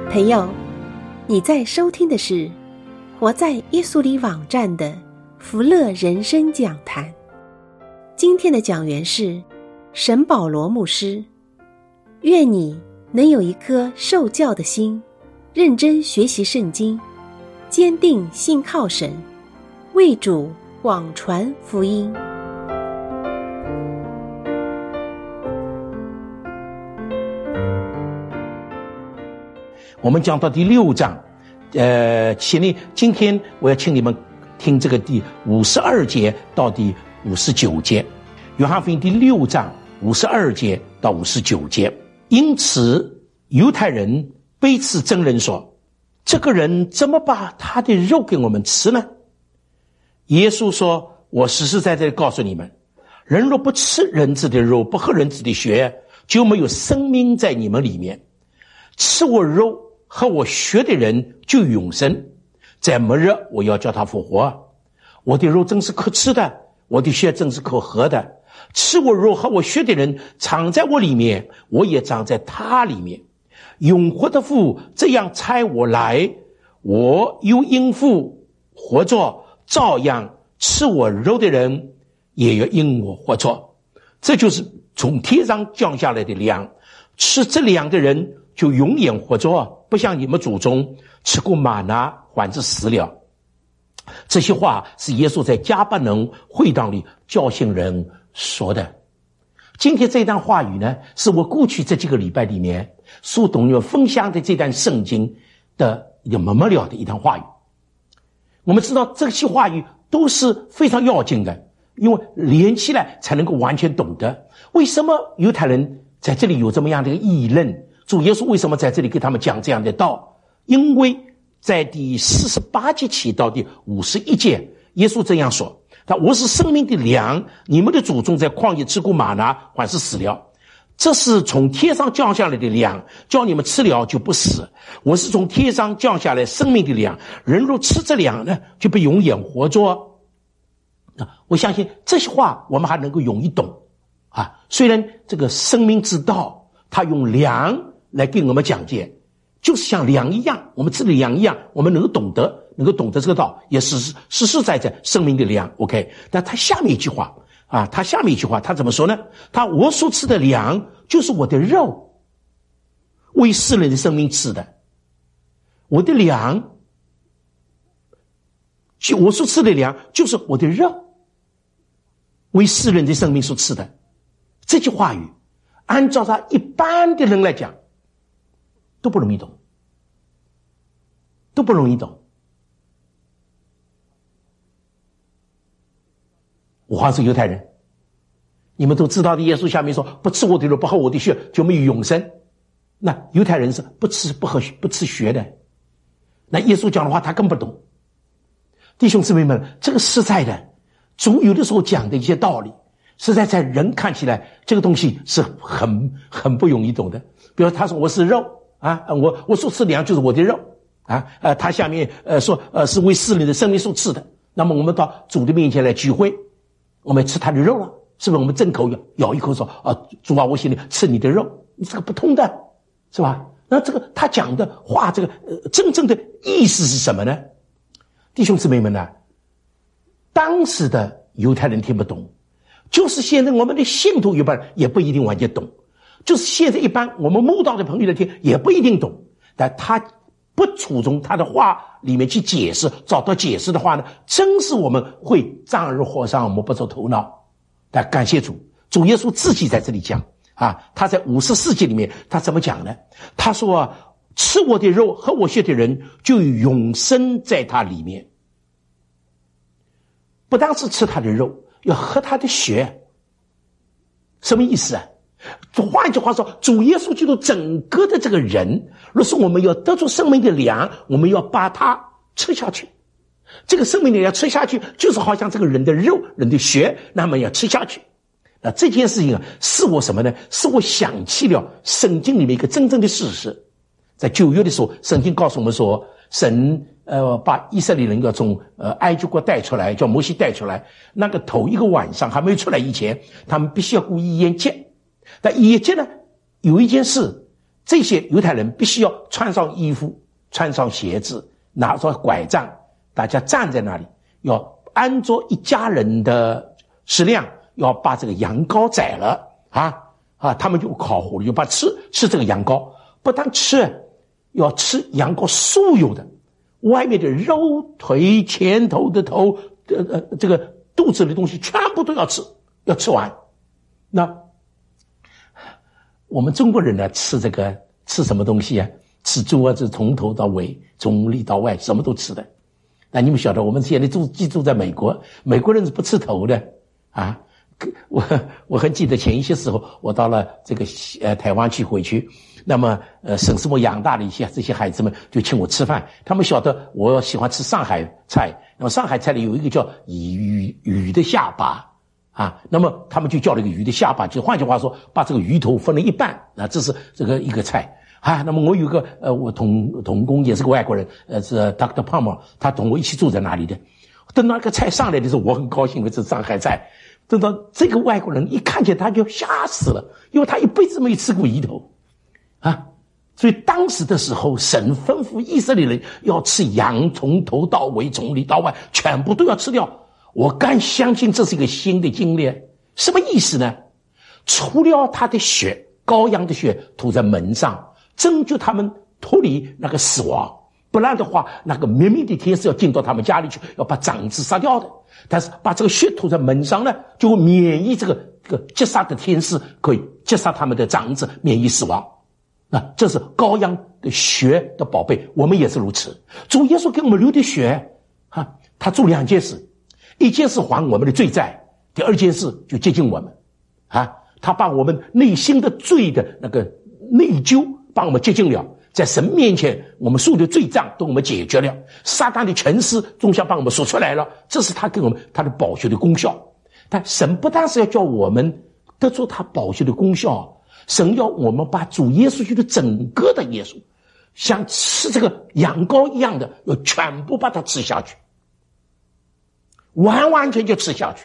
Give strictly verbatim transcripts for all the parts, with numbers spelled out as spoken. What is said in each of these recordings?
朋友，你在收听的是活在耶稣里网站的福乐人生讲坛。今天的讲员是沈保罗牧师。愿你能有一颗受教的心，认真学习圣经，坚定信靠神，为主广传福音。 我们讲到第六章，呃，请你今天我要请你们听这个第五十二节到第五十九节，约翰福音第六章五十二节到五十九节。因此，犹太人背刺真人说：“这个人怎么把他的肉给我们吃呢？”耶稣说：“我实实在在地告诉你们，人若不吃人子的肉，不喝人子的血，就没有生命在你们里面。吃我肉和我血的人就永生，在末日我要叫他复活。我的肉真是可吃的，我的血真是可喝的。吃我肉和我血的人藏在我里面，我也藏在他里面。永活的父这样差我来，我又因父活着，照样吃我肉的人也要因我活着。这就是从天上降下来的粮，吃这粮的人就永远活着，不像你们祖宗吃过玛拿还是死了。”这些话是耶稣在迦百农会堂里教训人说的。今天这段话语呢，是我过去这几个礼拜里面所同你们分享的这段圣经的一个没没了的一段话语。我们知道这些话语都是非常要紧的，因为连起来才能够完全懂得为什么犹太人在这里有这么样的一个议论，主耶稣为什么在这里给他们讲这样的道。因为在第四十八节起到第五十一节，耶稣这样说：“他我是生命的粮，你们的祖宗在旷野吃过玛拿还是死了。这是从天上降下来的粮，叫你们吃了就不死。我是从天上降下来生命的粮，人若吃这粮呢，就不永远活着。”我相信这些话我们还能够容易懂啊。虽然这个生命之道他用粮来给我们讲解，就是像粮一样，我们吃的粮一样，我们能够懂得能够懂得这个道，也是实实在在生命的粮。 OK， 但他下面一句话啊，他下面一句话他怎么说呢？他我所吃的粮就是我的肉，为世人的生命吃的。我的粮就我所吃的粮就是我的肉，为世人的生命所吃的。这句话语按照他一般的人来讲都不容易懂，都不容易懂。我还是犹太人，你们都知道的，耶稣下面说不吃我的肉不喝我的血就没有永生。那犹太人是不吃不喝不吃血的，那耶稣讲的话他更不懂。弟兄姊妹们，这个实在的主有的时候讲的一些道理，实在在人看起来这个东西是很很不容易懂的。比如他说我是肉啊，我我所吃的粮就是我的肉啊，呃，他下面呃说呃是为世人的生命所吃的。那么我们到主的面前来聚会，我们吃他的肉了，是不是？我们正口咬咬一口说啊，主啊，我现在吃你的肉，你这个不通的，是吧？那这个他讲的话，这个呃真正的意思是什么呢？弟兄姊妹们呢，当时的犹太人听不懂，就是现在我们的信徒一般也不一定完全懂。就是现在一般我们慕道的朋友来听也不一定懂，但他不注重他的话里面去解释，找到解释的话呢，真是我们会丈二和尚摸不着头脑。但感谢主，主耶稣自己在这里讲啊，他在五十四节里面他怎么讲呢？他说啊，吃我的肉喝我血的人就永生在他里面。不单是吃他的肉，要喝他的血。什么意思啊？换句话说，主耶稣基督整个的这个人，若是我们要得出生命的粮，我们要把它吃下去。这个生命的粮吃下去，就是好像这个人的肉人的血，那么要吃下去。那这件事情啊，是我什么呢？是我想起了圣经里面一个真正的事实。在旧约的时候，圣经告诉我们说，神呃把以色列人要从呃埃及国带出来，叫摩西带出来。那个头一个晚上还没有出来以前，他们必须要过逾越节。但逾越节呢，有一件事， 这些犹太人必须要穿上衣服，穿上鞋子，拿着拐杖，大家站在那里，要按照一家人的食量，要把这个羊羔宰了啊啊！他们就烤火了，就把吃吃这个羊羔，不但吃，要吃羊羔所有的，外面的肉、腿、前头的头，呃呃，这个肚子的东西全部都要吃，要吃完。那我们中国人呢，吃这个吃什么东西啊？吃猪啊，是从头到尾，从里到外，什么都吃的。那你们晓得，我们现在住居住在美国，美国人是不吃头的啊。我我很记得前一些时候，我到了这个呃台湾去回去，那么呃沈师傅养大的一些这些孩子们就请我吃饭，他们晓得我喜欢吃上海菜，那么上海菜里有一个叫鱼鱼的下巴。啊，那么他们就叫了一个鱼的下巴，就换句话说，把这个鱼头分了一半啊，这是这个一个菜啊。那么我有个呃，我同同工也是个外国人，呃，是 Doctor Palmer， 他同我一起住在那里的。等那个菜上来的时候，我很高兴，因为这是上海菜。等到这个外国人一看见他就吓死了，因为他一辈子没吃过鱼头啊。所以当时的时候，神吩咐以色列人要吃羊，从头到尾，从里到外，全部都要吃掉。我敢相信这是一个新的经历，什么意思呢？除了他的血，羔羊的血涂在门上，拯救他们脱离那个死亡，不然的话，那个灭命的天使要进到他们家里去，要把长子杀掉的。但是把这个血涂在门上呢，就会免疫这个这个击杀的天使，可以击杀他们的长子，免疫死亡。那这是羔羊的血的宝贝，我们也是如此。主耶稣给我们流的血啊，他做两件事。一件事还我们的罪债，第二件事就接近我们啊，他把我们内心的罪的那个内疚帮我们接近了，在神面前我们所有的罪账都我们解决了，撒旦的权势终将帮我们说出来了，这是他给我们他的宝血的功效。但神不但是要叫我们得出他宝血的功效，神要我们把主耶稣基督整个的耶稣像吃这个羊羔一样的，要全部把它吃下去，完完全全吃下去。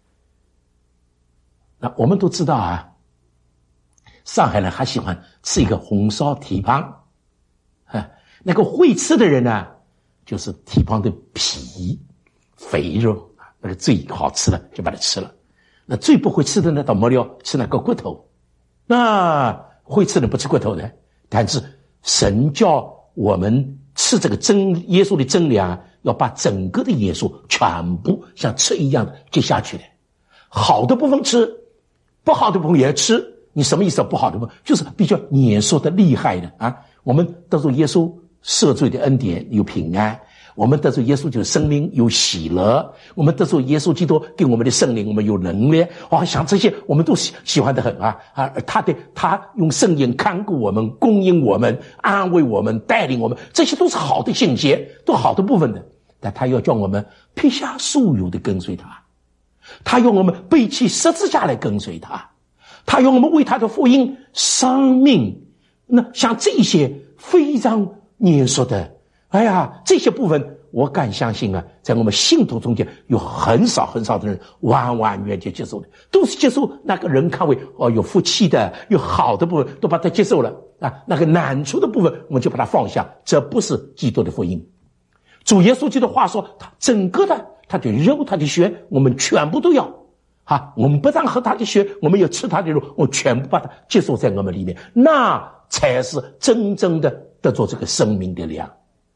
那我们都知道啊，上海人还喜欢吃一个红烧蹄膀啊，那个会吃的人呢，就是蹄膀的皮肥肉，那个最好吃的就把它吃了。那最不会吃的呢，倒没了，吃那个骨头。那会吃的不吃骨头的，但是神叫我们吃这个真耶稣的真理啊，要把整个的耶稣全部像吃一样的接下去的。好的部分吃，不好的部分也吃。你什么意思？不好的部分就是比较碾缩的厉害的啊。我们得着耶稣赦罪的恩典，有平安。我们得着耶稣就是生命，有喜乐。我们得着耶稣基督给我们的圣灵，我们有能力。哇，想这些我们都喜喜欢得很啊啊！他的他用圣言看顾我们，供应我们，安慰我们，带领我们，这些都是好的信息，都好的部分的。但他要叫我们撇下所有的跟随他，他要我们背起十字架来跟随他，他要我们为他的福音生命。那像这些非常碾缩的，哎呀，这些部分我敢相信啊，在我们信徒中间有很少很少的人完完全全接受的，都是接受那个人看为哦有福气的，有好的部分都把它接受了啊，那个难处的部分我们就把它放下，这不是基督的福音。主耶稣基督的话说，他整个的他的肉他的血我们全部都要啊，我们不但喝他的血，我们要吃他的肉，我全部把它接受在我们里面，那才是真正的得着这个生命的粮。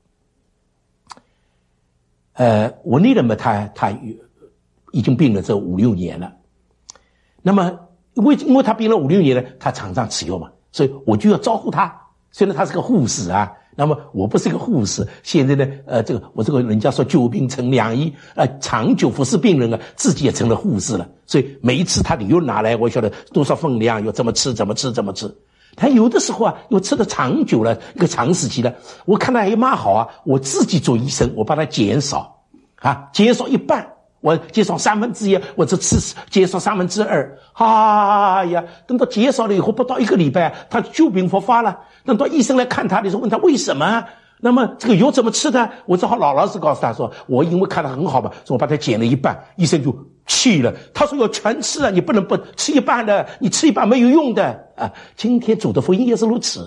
呃，我那人嘛，他他已经病了这五六年了。那么，因为因为他病了五六年了，他常常吃药嘛，所以我就要照顾他。虽然他是个护士啊，那么我不是一个护士。现在呢，呃，这个我这个人家说久病成良医，呃，长久服侍病人啊，自己也成了护士了。所以每一次他的药拿来，我晓得多少分量，要怎么吃，怎么吃，怎么吃。他有的时候啊，又吃的长久了，一个长时期了，我看他还蛮好啊。我自己做医生，我把它减少啊，减少一半，我减少三分之一，我只吃减少三分之二。哎呀，等到减少了以后，不到一个礼拜，他旧病复发了。等到医生来看他的时候，问他为什么？那么这个药怎么吃的？我只好老老实告诉他说，我因为看他很好嘛，所以我把它减了一半。医生就气了，他说要全吃啊，你不能不吃一半的，你吃一半没有用的啊。今天主的福音也是如此，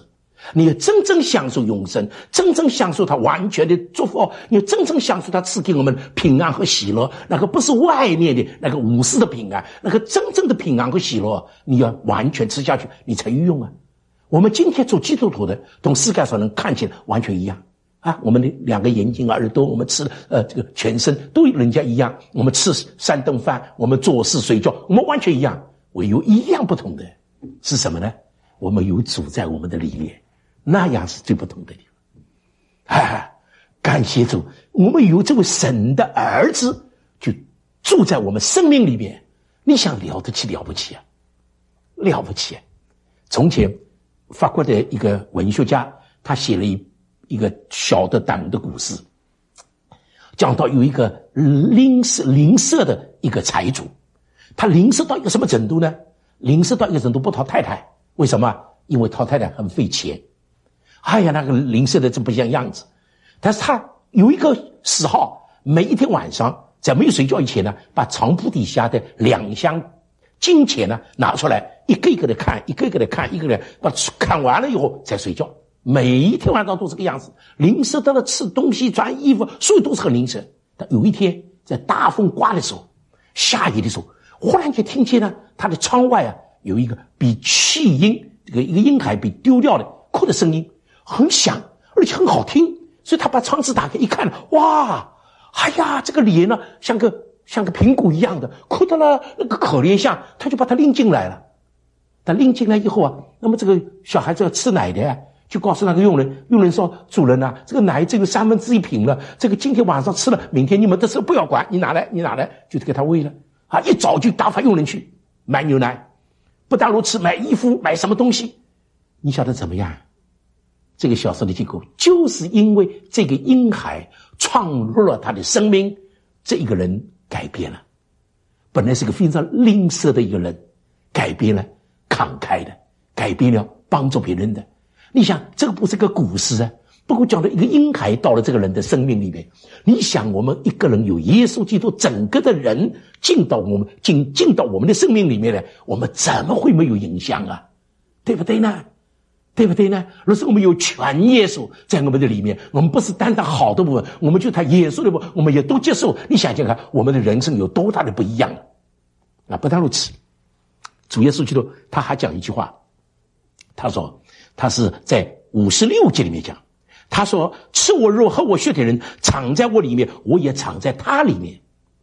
你要真正享受永生，真正享受他完全的祝福，你要真正享受他赐给我们平安和喜乐，那个不是外面的那个无私的平安，那个真正的平安和喜乐，你要完全吃下去，你才有用啊。我们今天做基督徒的，同世界上人看起来完全一样啊，我们的两个眼睛、耳朵，我们吃呃这个全身都人家一样，我们吃三顿饭，我们做事睡觉，我们完全一样，唯有一样不同的是什么呢？我们有主在我们的里面，那样是最不同的地方。啊，感谢主，我们有这位神的儿子就住在我们生命里面，你想了得起了不起啊，了不起啊。从前法国的一个文学家，他写了一一个小的短的故事，讲到有一个吝啬吝啬的一个财主，他吝啬到一个什么程度呢？吝啬到一个程度不讨太太，为什么？因为讨太太很费钱。哎呀，那个吝啬的真不像样子。但是他有一个嗜好，每一天晚上在没有睡觉以前呢，把床铺底下的两箱金钱呢拿出来，一个一个的看，一个一个的看，一个一个的把看完了以后才睡觉。每一天晚上都是这个样子，吝啬到了吃东西、穿衣服，所有都是很吝啬。但有一天在大风刮的时候，下雨的时候，忽然间听见呢，他的窗外啊有一个比弃婴这个一个婴孩被丢掉的哭的声音，很响，而且很好听。所以他把窗子打开一看，哇，哎呀，这个脸呢像个像个苹果一样的，哭到了那个可怜相，他就把他拎进来了。他拎进来以后啊，那么这个小孩子要吃奶的，就告诉那个佣人，佣人说：“主人啊，这个奶只有三分之一瓶了，这个今天晚上吃了，明天你们的事不要管，你拿来，你拿来，就给他喂了。”啊，一早就打发佣人去买牛奶，不但如此，买衣服，买什么东西，你晓得怎么样？这个小说的结果就是因为这个婴孩创入了他的生命，这一个人改变了，本来是个非常吝啬的一个人，改变了，慷慨的，改变了，帮助别人的。你想，这个不是个故事啊，不过讲的一个婴孩到了这个人的生命里面。你想，我们一个人有耶稣基督，整个的人进到我们进进到我们的生命里面来，我们怎么会没有影响啊？对不对呢？对不对呢？若是我们有全耶稣在我们的里面，我们不是单单好的部分，我们就他耶稣的部分我们也都接受。你想想看，我们的人生有多大的不一样啊！不但如此，主耶稣基督他还讲一句话，他说他是在五十六节里面讲，他说：“吃我肉喝我血的人藏在我里面，我也藏在他里面。”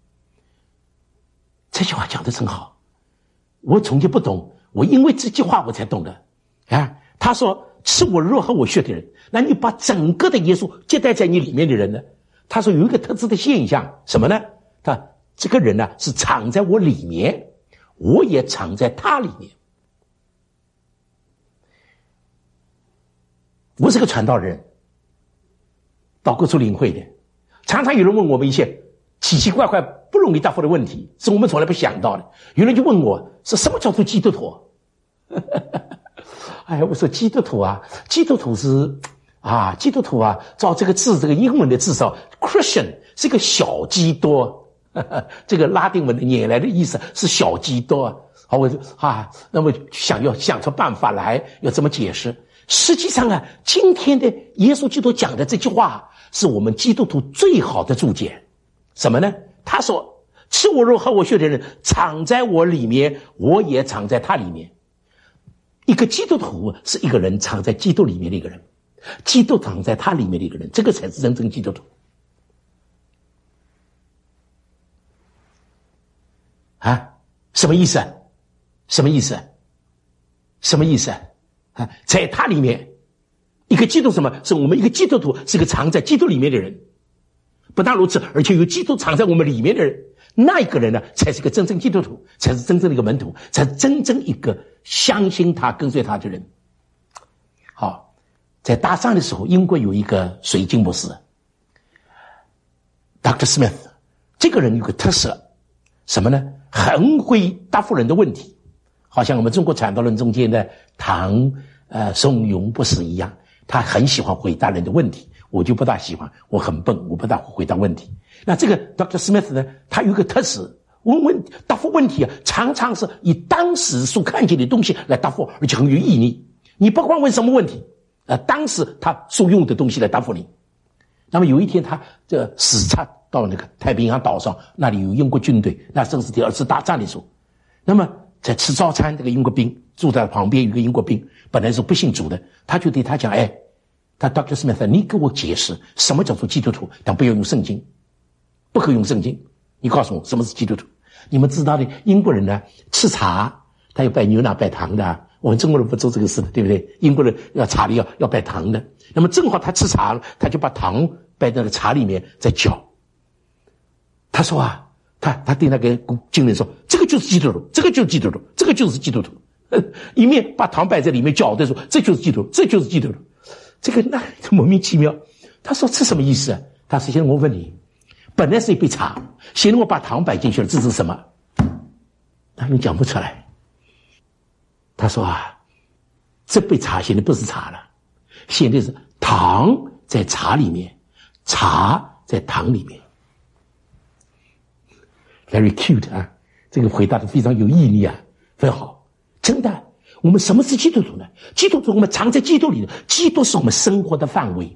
这句话讲得真好，我从前不懂，我因为这句话我才懂的啊。他说：“吃我肉喝我血的人，那你把整个的耶稣接待在你里面的人呢？”他说有一个特质的现象，什么呢？他这个人呢是藏在我里面，我也藏在他里面。我是个传道人，到各处领会的，常常有人问我们一些奇奇怪怪不容易答复的问题，是我们从来不想到的。有人就问我，是什么叫做基督徒？哎，我说基督徒啊，基督徒是啊，基督徒啊，照这个字，这个英文的字上 ，Christian 是一个小基督，呵呵，这个拉丁文的原来的意思是小基督。好，我就啊，那么想要想出办法来，要怎么解释？实际上啊，今天的耶稣基督讲的这句话，是我们基督徒最好的注解。什么呢？他说：“吃我肉喝我血的人，藏在我里面，我也藏在他里面。”一个基督徒是一个人藏在基督里面的一个人，基督藏在他里面的一个人，这个才是真正基督徒。啊，什么意思？什么意思？什么意思？啊，在他里面，一个基督什么？是我们一个基督徒，是个藏在基督里面的人。不但如此，而且有基督藏在我们里面的人，那一个人呢，才是个真正基督徒，才是真正的一个门徒，才是真正一个相信他、跟随他的人。好，在大三的时候，英国有一个水晶博士 ，Doctor Smith， 这个人有个特色，什么呢？很会答复人的问题，好像我们中国传道人中间的唐呃宋永博士一样，他很喜欢回答人的问题。我就不大喜欢，我很笨，我不大会回答问题。那这个 Doctor Smith 呢，他有一个特质，问问答复问题啊，常常是以当时所看见的东西来答复，而且很有意义。你不管问什么问题， 呃，当时他所用的东西来答复你。那么有一天他这视察到那个太平洋岛上，那里有英国军队，那正是第二次大战的时候。那么在吃早餐，这个英国兵住在旁边，有一个英国兵本来是不信主的，他就对他讲，哎，他 Doctor Smith， 你给我解释什么叫做基督徒，但不要用圣经，不可以用圣经，你告诉我什么是基督徒。你们知道的，英国人呢吃茶他要摆牛奶摆糖的，我们中国人不做这个事的，对不对？英国人要茶里要要摆糖的，那么正好他吃茶了，他就把糖摆在那个茶里面再搅。他说啊，他他对那个军人说，这个就是基督徒，这个就是基督徒，这个就是基督徒。一面把糖摆在里面搅的时候，这就是基督徒，这就是基督徒。这个那莫名其妙。他说这什么意思啊？他说现在我问你，本来是一杯茶，现在我把糖摆进去了，这是什么？他们讲不出来。他说啊，这杯茶现在不是茶了，现在是糖在茶里面，茶在糖里面。Very cute 啊，这个回答的非常有毅力啊，非常好。真的，我们什么是基督徒呢？基督徒我们藏在基督里的，基督是我们生活的范围。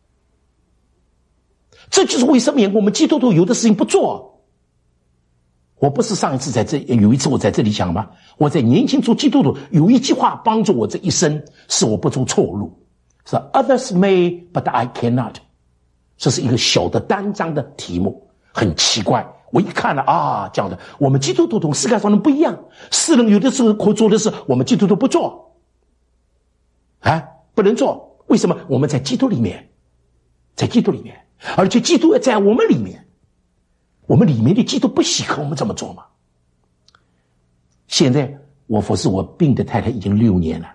这就是为什么我们基督徒有的事情不做。我不是上一次在这有一次我在这里讲吗？我在年轻做基督徒有一句话帮助我这一生，是我不走错路，是 Others may but I cannot。 这是一个小的单章的题目，很奇怪。我一看了啊，讲的我们基督徒同世界上人不一样，世人有的时候可做的事我们基督徒不做啊，不能做。为什么？我们在基督里面，在基督里面，而且基督在我们里面，我们里面的基督不稀罕我们这么做吗？现在我服侍我病的太太已经六年了，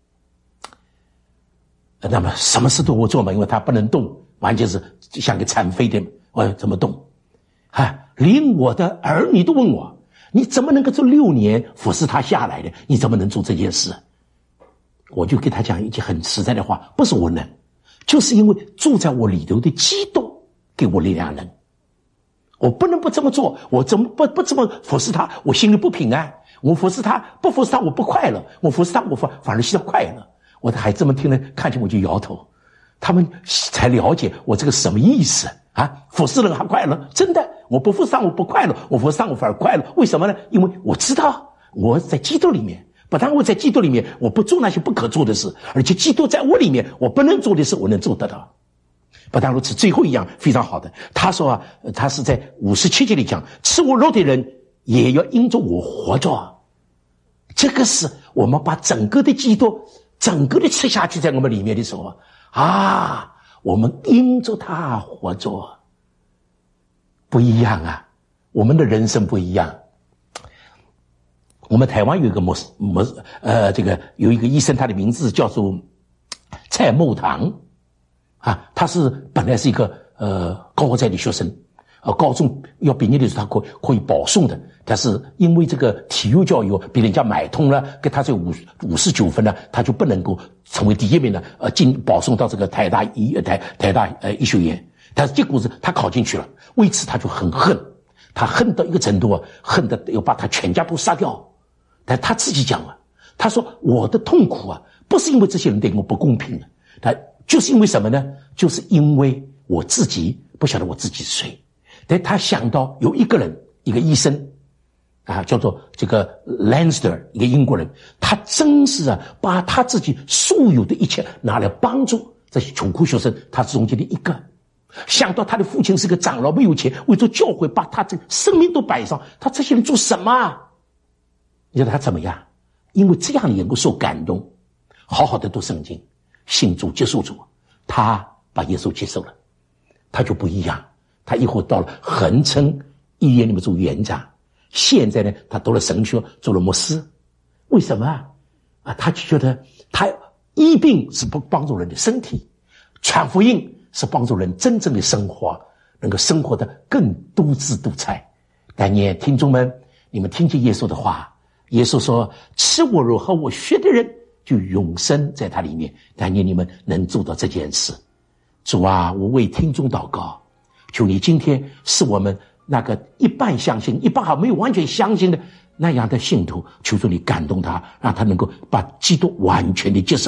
那么什么事都我做嘛，因为她不能动，完全是像个残废的，我要怎么动啊？连我的儿女都问我，你怎么能够这六年服侍他下来的？你怎么能做这件事？我就给他讲一句很实在的话，不是我能，就是因为住在我里头的基督给我力量能。我不能不这么做，我怎么不不这么服侍他，我心里不平安。我服侍他，不服侍他我不快乐，我服侍他我反反而心里快乐。我的孩子们听了看见我就摇头，他们才了解我这个什么意思啊？服侍人还快乐？真的，我不服侍我不快乐，我服侍我反而快乐。为什么呢？因为我知道我在基督里面，不但我在基督里面，我不做那些不可做的事，而且基督在我里面，我不能做的事我能做得到。不但如此，最后一样非常好的，他说啊，他是在五十七节里讲，吃我肉的人也要因着我活着。这个是我们把整个的基督整个的吃下去在我们里面的时候啊，我们因着他活着。不一样啊，我们的人生不一样。我们台湾有一个模模呃，这个有一个医生，他的名字叫做蔡茂堂啊，他是本来是一个呃高材的学生，呃高中要毕业的时候他可以可以保送的，但是因为这个体育教育被人家买通了，给他这五五十九分呢，他就不能够成为第一名呢，呃进保送到这个台大医台台大呃医学院。但是结果是他考进去了，为此他就很恨，他恨到一个程度啊，恨得要把他全家都杀掉。但他自己讲啊，他说我的痛苦啊，不是因为这些人对我不公平，他就是因为什么呢？就是因为我自己不晓得我自己是谁。但他想到有一个人，一个医生啊，叫做这个 Lanster， 一个英国人，他真是啊，把他自己所有的一切拿来帮助这些穷苦学生，他是中间的一个。想到他的父亲是个长老，没有钱，为着教会把他这生命都摆上，他这些人做什么啊？你知道他怎么样？因为这样能够受感动，好好的读圣经，信主接受主，他把耶稣接受了，他就不一样。他以后到了恒春医院里面做园长，现在呢，他读了神学，做了牧师。为什么啊？啊，他就觉得他医病是不帮助人的身体，传福音是帮助人真正的生活，能够生活的更多姿多彩。但愿听众们，你们听见耶稣的话，耶稣说，吃我肉喝我血的人就永生在他里面。但愿你们能做到这件事。主啊，我为听众祷告，求你今天是我们那个一半相信一半还没有完全相信的那样的信徒，求主你感动他，让他能够把基督完全的接受，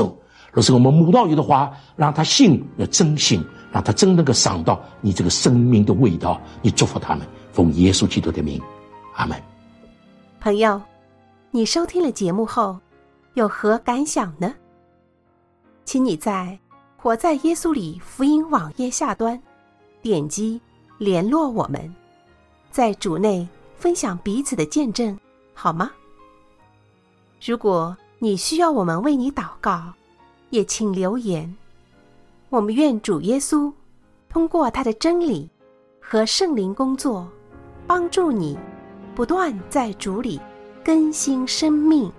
若是我们慕道友的话，让他信要真信，让他真能够尝到你这个生命的味道。你祝福他们，奉耶稣基督的名，阿们。 朋友，你收听了节目后有何感想呢？请你在活在耶稣里福音网页下端点击联络我们，在主内分享彼此的见证，好吗？如果你需要我们为你祷告，也请留言。我们愿主耶稣通过他的真理和圣灵工作，帮助你不断在主里更新生命。